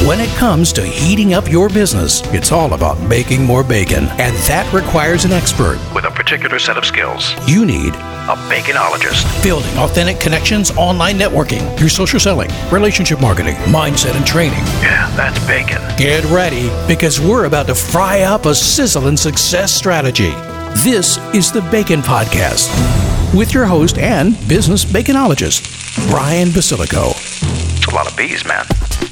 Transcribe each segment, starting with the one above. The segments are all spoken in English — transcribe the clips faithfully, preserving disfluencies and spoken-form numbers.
When it comes to heating up your business, it's all about making more bacon, and that requires an expert with a particular set of skills. You need a baconologist. Building authentic connections, online networking, your social selling, relationship marketing, mindset and training. Yeah, that's bacon. Get ready, because we're about to fry up a sizzling success strategy. This is the Bacon Podcast with your host and business baconologist, Brian Basilico. It's a lot of bees, man.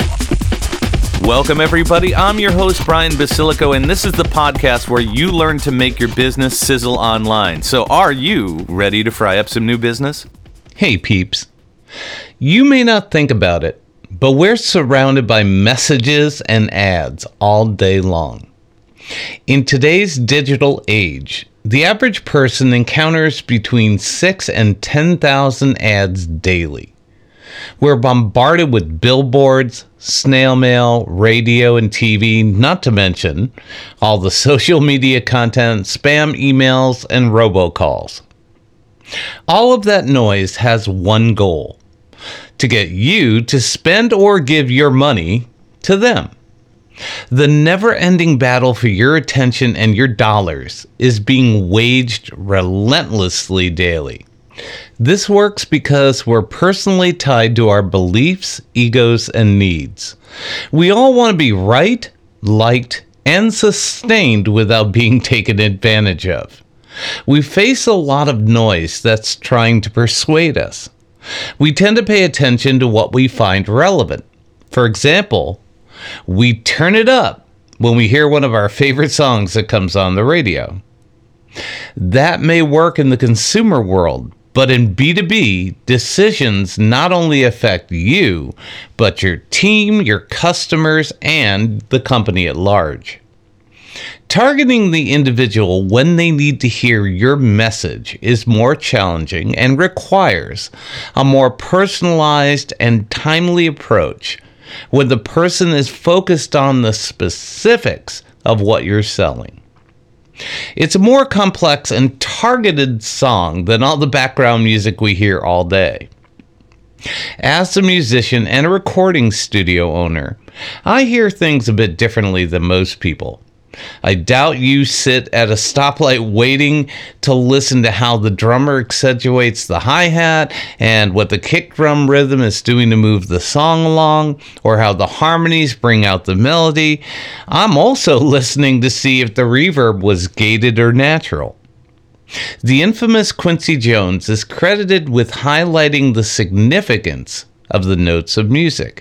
Welcome, everybody. I'm your host, Brian Basilico, and this is the podcast where you learn to make your business sizzle online. So are you ready to fry up some new business? Hey, peeps. You may not think about it, but we're surrounded by messages and ads all day long. In today's digital age, the average person encounters between six and ten thousand ads daily. We're bombarded with billboards, snail mail, radio and T V, not to mention all the social media content, spam emails, and robocalls. All of that noise has one goal: to get you to spend or give your money to them. The never-ending battle for your attention and your dollars is being waged relentlessly daily. This works because we're personally tied to our beliefs, egos, and needs. We all want to be right, liked, and sustained without being taken advantage of. We face a lot of noise that's trying to persuade us. We tend to pay attention to what we find relevant. For example, we turn it up when we hear one of our favorite songs that comes on the radio. That may work in the consumer world, but in B two B, decisions not only affect you, but your team, your customers, and the company at large. Targeting the individual when they need to hear your message is more challenging and requires a more personalized and timely approach when the person is focused on the specifics of what you're selling. It's a more complex and targeted song than all the background music we hear all day. As a musician and a recording studio owner, I hear things a bit differently than most people. I doubt you sit at a stoplight waiting to listen to how the drummer accentuates the hi-hat and what the kick drum rhythm is doing to move the song along, or how the harmonies bring out the melody. I'm also listening to see if the reverb was gated or natural. The infamous Quincy Jones is credited with highlighting the significance of the notes of music.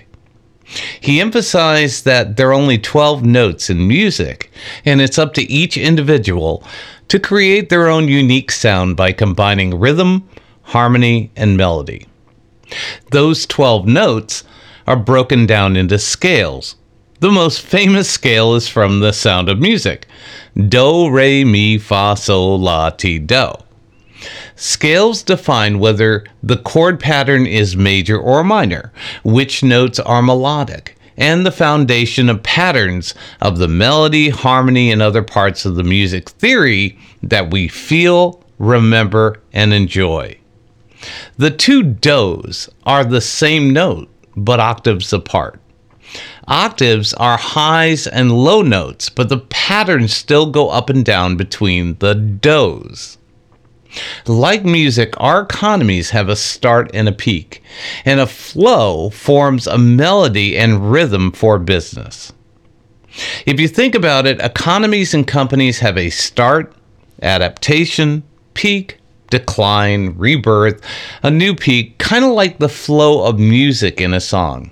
He emphasized that there are only twelve notes in music, and it's up to each individual to create their own unique sound by combining rhythm, harmony, and melody. Those twelve notes are broken down into scales. The most famous scale is from The Sound of Music: Do, Re, Mi, Fa, Sol, La, Ti, Do. Scales define whether the chord pattern is major or minor, which notes are melodic, and the foundation of patterns of the melody, harmony, and other parts of the music theory that we feel, remember, and enjoy. The two do's are the same note, but octaves apart. Octaves are highs and low notes, but the patterns still go up and down between the do's. Like music, our economies have a start and a peak, and a flow forms a melody and rhythm for business. If you think about it, economies and companies have a start, adaptation, peak, decline, rebirth, a new peak, kind of like the flow of music in a song.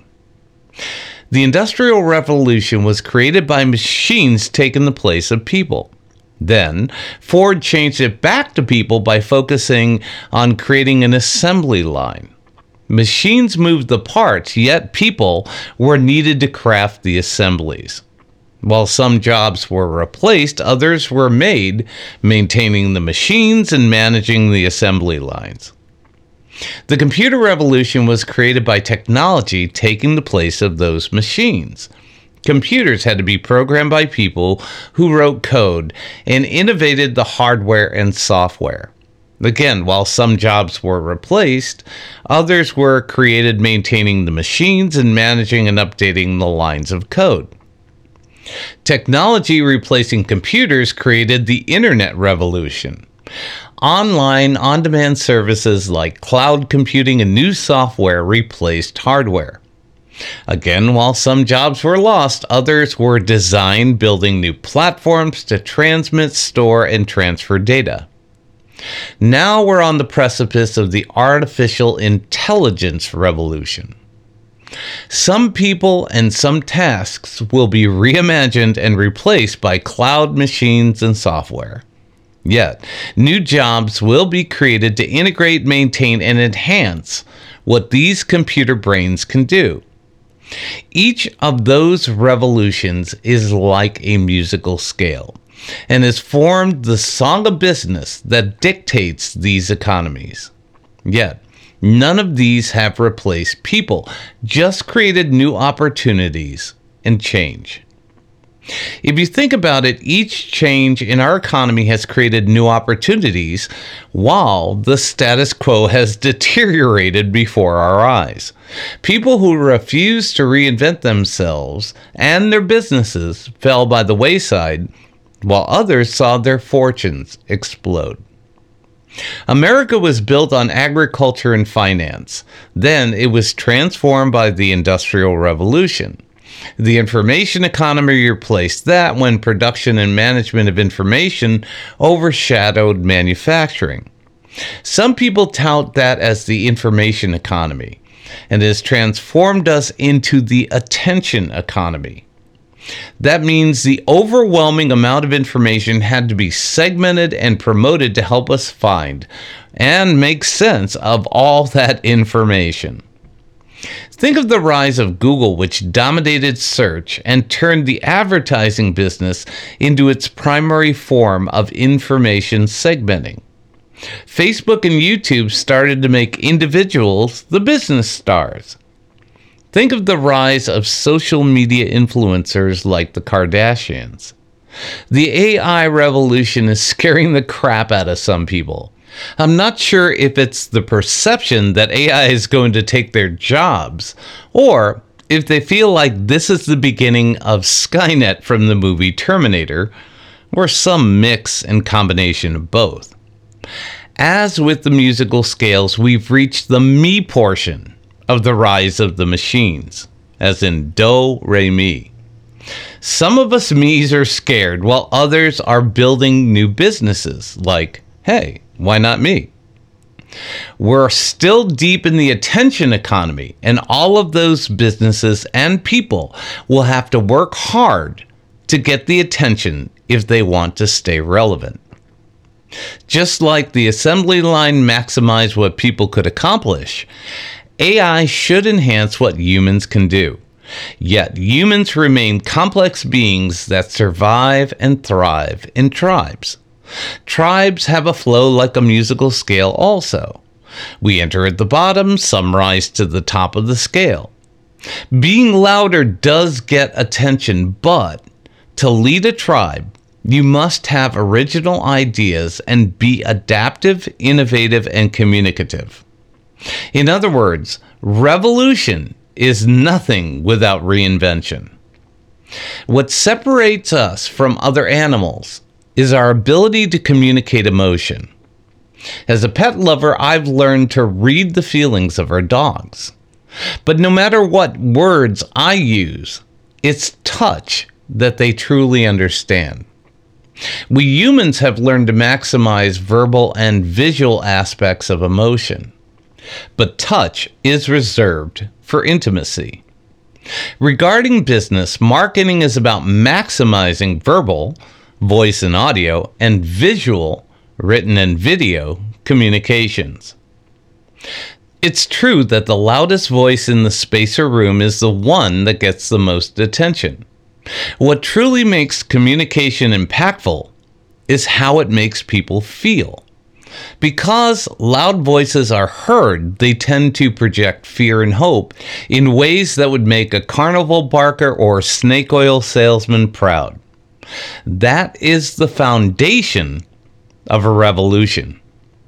The Industrial Revolution was created by machines taking the place of people. Then, Ford changed it back to people by focusing on creating an assembly line. Machines moved the parts, yet people were needed to craft the assemblies. While some jobs were replaced, others were made, maintaining the machines and managing the assembly lines. The computer revolution was created by technology taking the place of those machines. Computers had to be programmed by people who wrote code and innovated the hardware and software. Again, while some jobs were replaced, others were created maintaining the machines and managing and updating the lines of code. Technology replacing computers created the internet revolution. Online, on-demand services like cloud computing and new software replaced hardware. Again, while some jobs were lost, others were designed building new platforms to transmit, store, and transfer data. Now we're on the precipice of the artificial intelligence revolution. Some people and some tasks will be reimagined and replaced by cloud machines and software. Yet, new jobs will be created to integrate, maintain, and enhance what these computer brains can do. Each of those revolutions is like a musical scale and has formed the song of business that dictates these economies. Yet, none of these have replaced people, just created new opportunities and change. If you think about it, each change in our economy has created new opportunities while the status quo has deteriorated before our eyes. People who refused to reinvent themselves and their businesses fell by the wayside, while others saw their fortunes explode. America was built on agriculture and finance. Then it was transformed by the Industrial Revolution. The information economy replaced that when production and management of information overshadowed manufacturing. Some people tout that as the information economy, and it has transformed us into the attention economy. That means the overwhelming amount of information had to be segmented and promoted to help us find and make sense of all that information. Think of the rise of Google, which dominated search and turned the advertising business into its primary form of information segmenting. Facebook and YouTube started to make individuals the business stars. Think of the rise of social media influencers like the Kardashians. The A I revolution is scaring the crap out of some people. I'm not sure if it's the perception that A I is going to take their jobs, or if they feel like this is the beginning of Skynet from the movie Terminator, or some mix and combination of both. As with the musical scales, we've reached the me portion of the rise of the machines, as in do, re, mi. Some of us me's are scared, while others are building new businesses, like, hey, why not me? We're still deep in the attention economy, and all of those businesses and people will have to work hard to get the attention if they want to stay relevant. Just like the assembly line maximized what people could accomplish, A I should enhance what humans can do. Yet humans remain complex beings that survive and thrive in tribes. Tribes have a flow like a musical scale also. We enter at the bottom, some rise to the top of the scale. Being louder does get attention, but to lead a tribe, you must have original ideas and be adaptive, innovative, and communicative. In other words, revolution is nothing without reinvention. What separates us from other animals is our ability to communicate emotion. As a pet lover, I've learned to read the feelings of our dogs. But no matter what words I use, it's touch that they truly understand. We humans have learned to maximize verbal and visual aspects of emotion, but touch is reserved for intimacy. Regarding business, marketing is about maximizing verbal, voice and audio, and visual, written and video, communications. It's true that the loudest voice in the space or room is the one that gets the most attention. What truly makes communication impactful is how it makes people feel. Because loud voices are heard, they tend to project fear and hope in ways that would make a carnival barker or snake oil salesman proud. That is the foundation of a revolution.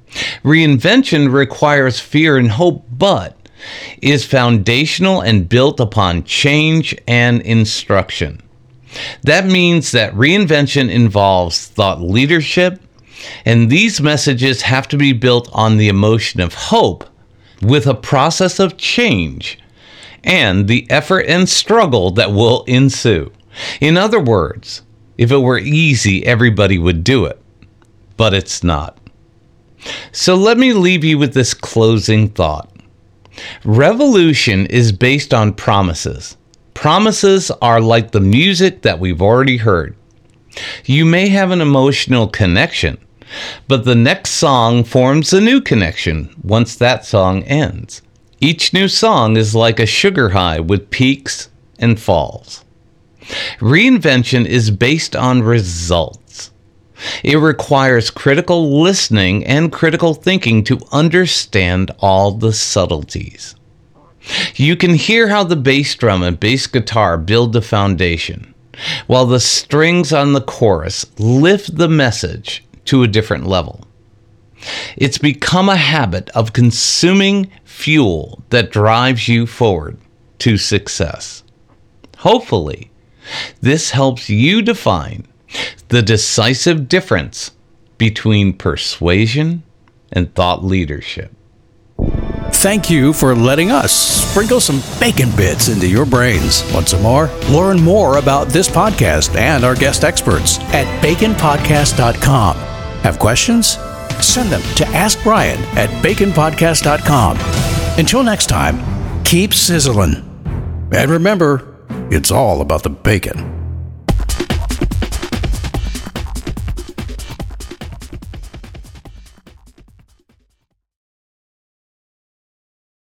Reinvention requires fear and hope, but is foundational and built upon change and instruction. That means that reinvention involves thought leadership, and these messages have to be built on the emotion of hope with a process of change and the effort and struggle that will ensue. In other words, if it were easy, everybody would do it, but it's not. So let me leave you with this closing thought. Revolution is based on promises. Promises are like the music that we've already heard. You may have an emotional connection, but the next song forms a new connection once that song ends. Each new song is like a sugar high with peaks and falls. Reinvention is based on results. It requires critical listening and critical thinking to understand all the subtleties. You can hear how the bass drum and bass guitar build the foundation, while the strings on the chorus lift the message to a different level. It's become a habit of consuming fuel that drives you forward to success. Hopefully, this helps you define the decisive difference between persuasion and thought leadership. Thank you for letting us sprinkle some bacon bits into your brains. Want some more? Learn more about this podcast and our guest experts at bacon podcast dot com. Have questions? Send them to ask brian at bacon podcast dot com. Until next time, keep sizzling. And remember, it's all about the bacon.